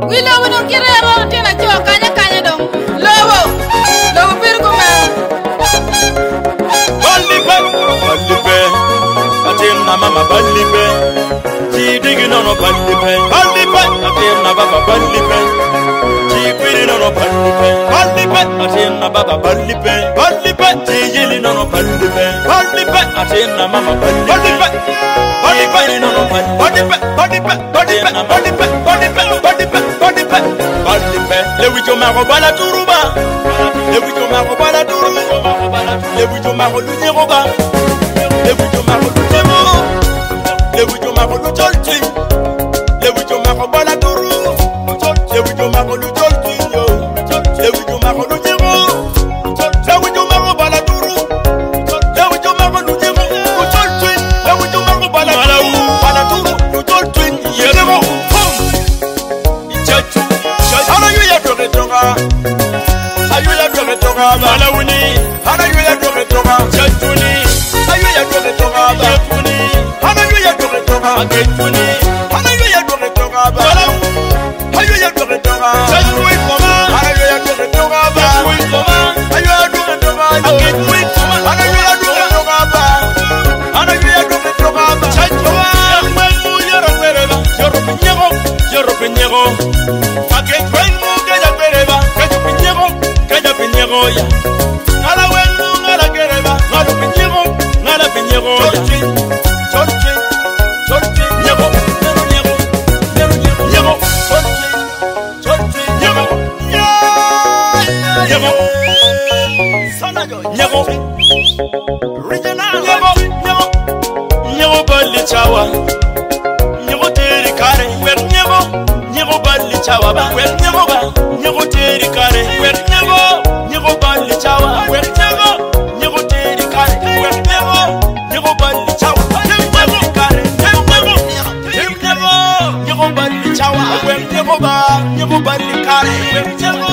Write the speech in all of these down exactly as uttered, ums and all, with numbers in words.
We love no kirero tina cho kanya kanya dong. Lowo. Lowo pirgo ma. Ballipe, ballipe. Atem na mama ballipe. Ti digi no no ballipe. Ballipe. Atem na baba ballipe. Ti piri no no ballipe. Ballipe. Atem na baba ballipe. Ballipe. Ti yili no no ballipe. Ballipe. Atem na mama ballipe. Ballipe. Ballipe no no ballipe. Ballipe. Ballipe. Ballipe. Ballipe. Ballipe. Ballipe. Ballipe. Le wijo maro bala turuba. Le wijo maro bala turuba. Le wijo maro lujeroba. Le wijo maro lujemo. Le wijo maro lujolti. Le wijo maro bala turu. Le wijo maro lujolti yo. Le wijo maro lujemo. Le wijo maro bala turu. Le wijo maro lujemo. Lujolti. Le wijo maro bala turu. Bala turu. Lujolti. Yemo. Hum. Ichachu. Ana yu ya doge doga. Ayu ya doge doga. Bala wuni. Ana yu ya doge doga. Chachuni. Ayu ya doge doga. Chachuni. Ana yu ya doge doga. Chachuni. Ana yu ya doge doga. Bala. Ayu ya doge doga. Chachuni koma. Ana yu ya doge doga. Chachuni koma. Ayu ya doge doga. Chachuni koma. Ana yu ya doge doga. Ana yu ya doge doga. Chachuni. Mwengu yoro pereba. Yoro pinyego. Yoro pinyego. Ake mwengu kaya pereba. Kaya pinyego. Kaya pinyego ya. Ala wengu ngala kereba. Ngala pinyego. Ngala pinyego ya. Chorchi. Chorchi. Chorchi. Nyego. Nyego. Nyego. Nyego. Nyego. Chorchi. Chorchi. Nyego. Nyego. Sana yo. Nyego. Regional. Nyego. Nyego. Nyego bali chawa. Nyego teri kare. Wer nyego. Nyego bali chawa ba. Wer nyego ba. Nyego teri kare. Wer nyego. Nyego bali chawa. Wer nyego. Nyego teri kare. Wer nyego. Nyego bali chawa. Nyego kare. Nyego. Nyego. Nyego bali chawa. Wer nyego ba. Nyego bali kare. Wer nyego.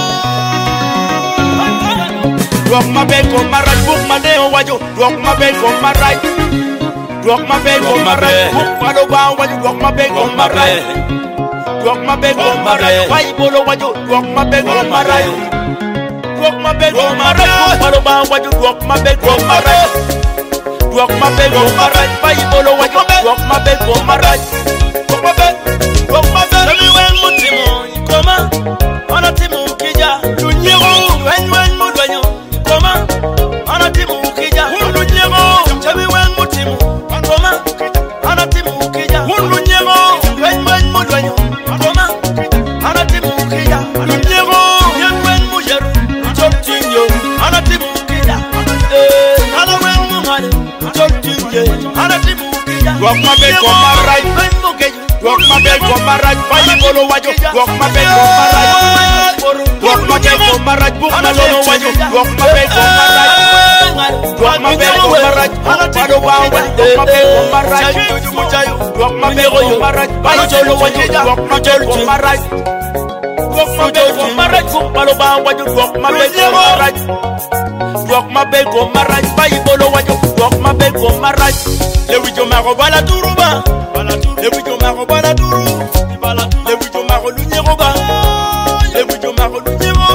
Rock my bed on my right, book my day on wajo. Rock my bed on my right. Rock my bed on my right. Book my low bound wajo. Rock my bed on my right. Rock my bed on my right. Why bolo wajo? Rock my bed on my right. Rock my bed on my right. Book my low bound wajo. Rock my bed on my right. Rock my bed on my right. Why bolo wajo? Rock my bed on my right. Rock my bed. Rock my bed. Tell me when mutimo ikoma. Ona timu kija. Lunyego. When when mudwanyo. Koma, ana timu ukija, hulu nyego. Tell me when mutimu, koma, ana timu ukija, hulu nyego. When when mudwanyo, koma, ana timu ukija, hulu nyego. When when mujeru, chotinyo, ana timu ukija. Eh, ana when mumale, chotinyo, ana timu ukija. Rock my bed on my right, when mugeju. Rock my bed on my right, fire bolo wajo. Rock my bed on my right. Rock my bed on my right, book my lono wajo. Rock my bed on my right. Rock my bed on my right. Palo wawa. Rock my bed on my right. Rock my bed on my right. Palo jolo wajo. Rock my bed on my right. Rock my bed on my right. Palo wawa. Rock my bed on my right. Rock my bed on my right. Palo wajo. Rock my bed on my right. Le wijo maro bala turuba. Le wijo maro bala turu. Le wijo maro lunyero ba. Le wijo maro lunyero.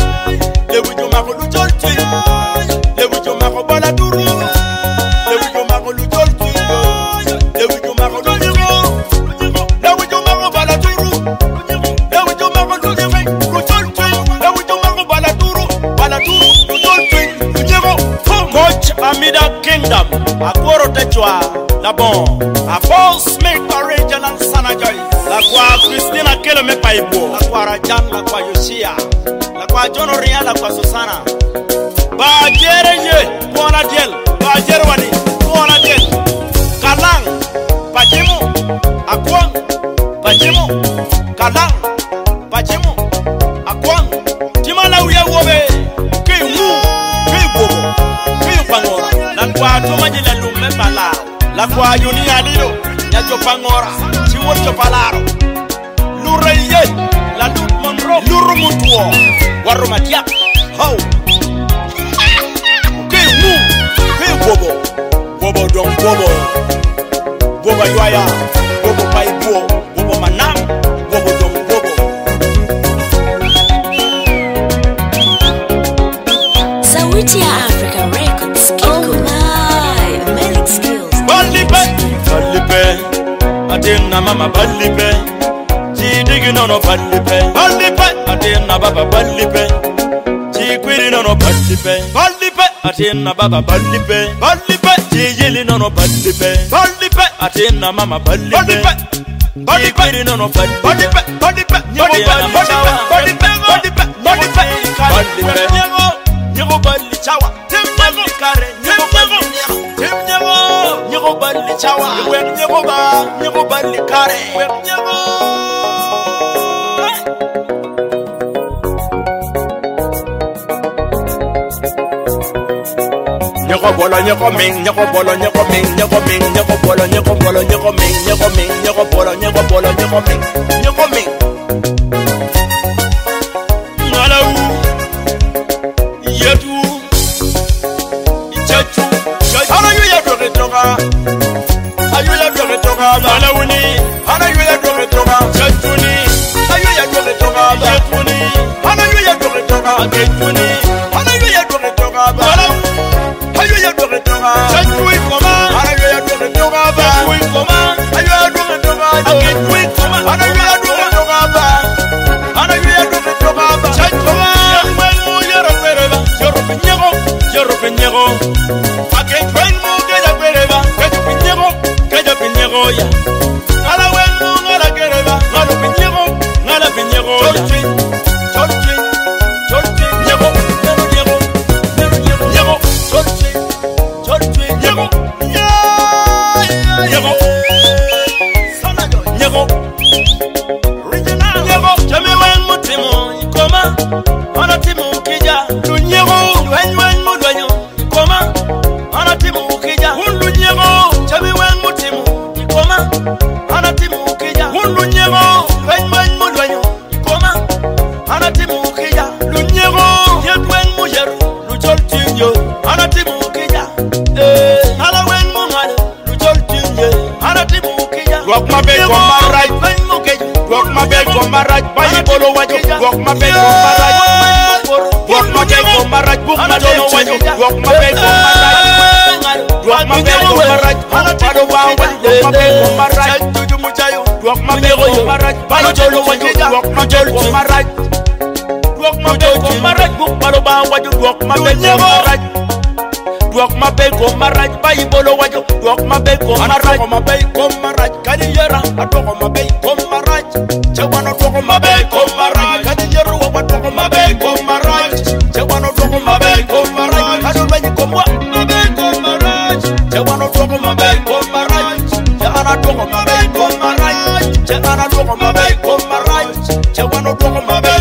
Le wijo maro lujolti. Le wijo maro bala turu. Le wijo maro lujolti. Le wijo maro lunyero. Le wijo maro bala turu. Le wijo maro lunyero. Lujolti. Le wijo maro bala turu. Bala turu. Lujolti. Lunyero. Coach Amida Kingdom. Akworo techwa. La bon. A boss make original Sanajoy. La kwa Christina Kelo me paibo. La kwa Rajan, la kwa Yoshia. La kwa John Oriana, la kwa Susana. Ba jere ye, buona diel. Ba jere wani, buona diel. Kalang, Pajimo, Akwang, Pajimo, Kalang, Pajimo, Akwang. Timala uya wobe, ki wu, ki bobo, ki pangora. La kwa tomaji la lume pala. La kwa yuni alilo, ya chopangora, chiwo chopalaro. Lureye, la lut monro, luru mutuo, warumatia, ho. Ke mu, ke bobo, bobo don bobo, bobo yuaya, bobo paibo, bobo manam, bobo don bobo. Atina mama ballipe, chi digi no no ballipe, ballipe. Atina baba ballipe, chi quiri no no ballipe, ballipe. Atina baba ballipe, ballipe. Chi yili no no ballipe, ballipe. Atina mama ballipe, ballipe. Chi quiri no no ballipe, ballipe, ballipe. Ballipe, ballipe, ballipe, ballipe, ballipe. Ballipe, nyego, nyego balli chawa, tim balli kare, nyego balli nyego, tim nyego, nyego balli chawa, wek nyego ba, nyego balli kare, wek nyego. Nyego bolo, nyego ming, nyego bolo, nyego ming, nyego ming, nyego bolo, nyego bolo, nyego ming, nyego ming, nyego bolo, nyego bolo, nyego ming, nyego ming. Ngalau, yetu, ichetu, ana yu ya doge toga, ayu ya doge toga, ngalau ni, ana yu ya doge toga, chetu ni, ayu ya doge toga, yetu ni, ana yu ya doge toga, yetu ni, ana yu ya doge toga, ngalau. Ayo ya doge toga, chatui koma. Ayo ya doge toga ba, chatui koma. Ayo ya doge toga, chatui koma. Ayo ya doge toga ba, ayo ya doge toga ba, chatui. Yammu yoro pereba, yoro penyego, yoro penyego. Aken twengo keja pereba, keja penyego, keja penyego ya. Ala wengo ngala kereba, ngala penyego, ngala penyego ya. Cholchi, cholchi, cholchi, nyego, nyego, nyego, nyego, nyego, cholchi. Nyego, nyego, nyego, original nyego. Jame wen mutimo ikoma, ana timu ukija. Lu nyego, wen wen mudwanyo ikoma, ana timu ukija. Lu nyego, jame wen mutimo ikoma, ana timu ukija. Lu nyego, wen wen mudwanyo ikoma, ana timu ukija. Lu nyego, yet wen mujeru, lu joltinyo, ana timu ukija. Walk my bed on my right, walk my bed on my right, buy bolo wajo, walk my bed on my right, walk my bed on my right, book my dono wajo, walk my bed on my right, walk my bed on my right, balo wajo, walk my bed on my right, walk my bed on my right, balo dono wajo, walk my bed on my right, walk my bed on my right, book balo wajo, walk my bed on my right. Walk my bed on my right, buy bolo wajo. Walk my bed on my right, my bed on my right. Can you hear? I talk on my bed on my right. Che wanna talk on my bed on my right. Can you hear what talk on my bed on my right? Che wanna talk on my bed on my right. I don't when you come what my bed on my right. Che wanna talk on my bed on my right. Che wanna talk on my bed on my right. Che wanna talk on my bed on my right. Che wanna talk on my bed.